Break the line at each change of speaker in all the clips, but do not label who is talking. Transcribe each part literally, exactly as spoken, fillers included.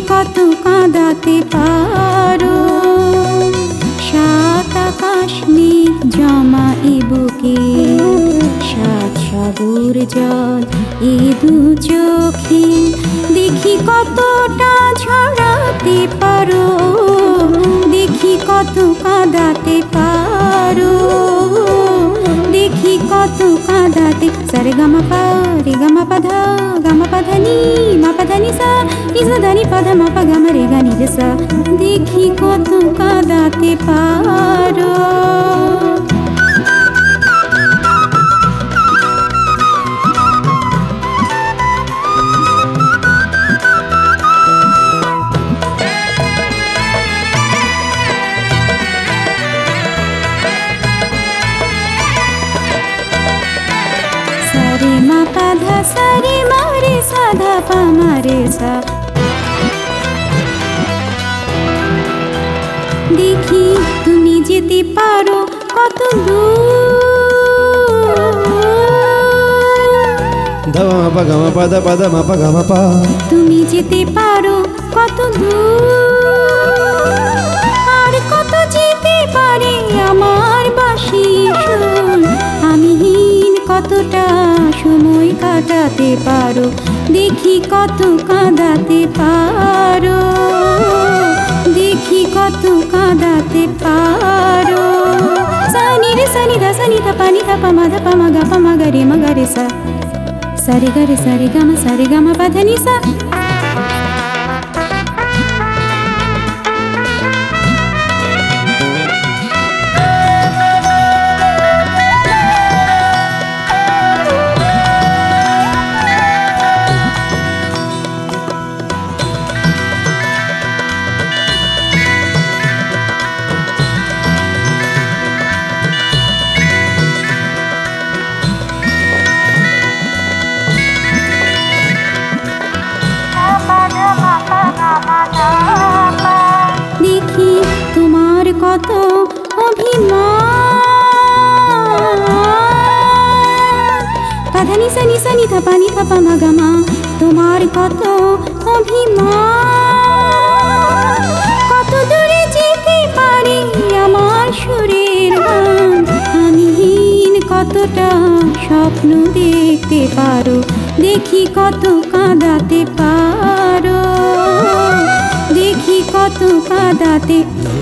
কত কাঁদাতে পারো। সাত আকাশ মেঘ জমা এ বুকে, সাত সাগর জল এ দু চোখে, দেখি কতটা ঝরাতে পারো, দেখি কত কাঁদাতে পারো, দেখি কত কাঁদাতে। সারে গামা পা রে গামা পা ধা গামা পা ধা নি মা পা ধা নি সা নি সা ধা নি পা ধা মা পা গামা রে গা নি রে সা, দেখি কত কাঁদাতে পারো। সারে মা পা ধা সারে মা রে সা ধা পা মা রে সা, দেখি তুমি যেতে পারো কত দূর।
ধা মা পা গামা পা ধা পা ধা মা পা গামা পা,
তুমি যেতে পারো কত দূর। আর কত যেতে পারে আমার বাঁশি সুর, আমি হীন কতটা সময় কাটাতে পারো, দেখি কত কাঁদাতে পারো, দেখি কত কাঁদাতে পারো। সানি রে সানি ধা সানি ধা পানি ধা পা মা ধা পা মা গা পা মা গা রে মা গা রে সা, সারে গা রে সারে গা মা সারে গা মা পা ধা নি সা। দেখি তোমার কত অভিমান, পাধা নি সা নি সা নি ধা পা নি ধা পা মা গা মা, তোমার কত অভিমান। কত দূরে যেতে পারে আমার সুরের গান, আমি হীন কতটা স্বপ্ন দেখতে পারো, দেখি কত কাঁদাতে পারো, দেখি কত কাঁদাতে,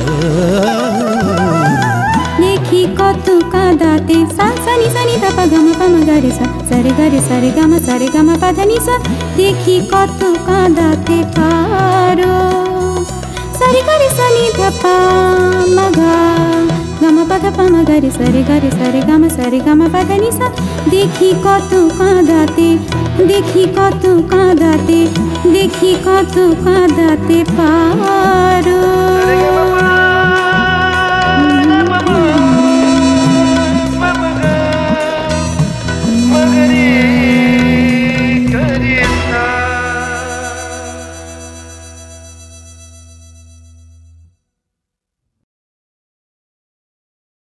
দেখি কত কাঁদাতে। সা সা নি সা নি ধা পা গা মা পা মা গা রে সা, সারে গা রে সারে গা মা সারে গা মা পা ধা নি সা, দেখি কত কাঁদাতে পারো। সারে গা রে সা নি ধা পা মা গা গা মা পা ধা পা মা গা রে সারে গা রে সারে গা মা সারে গা মা পা ধা নি সা, দেখি কত কাঁদাতে, দেখি কত কাঁদাতে, দেখি কত কাঁদাতে পারো।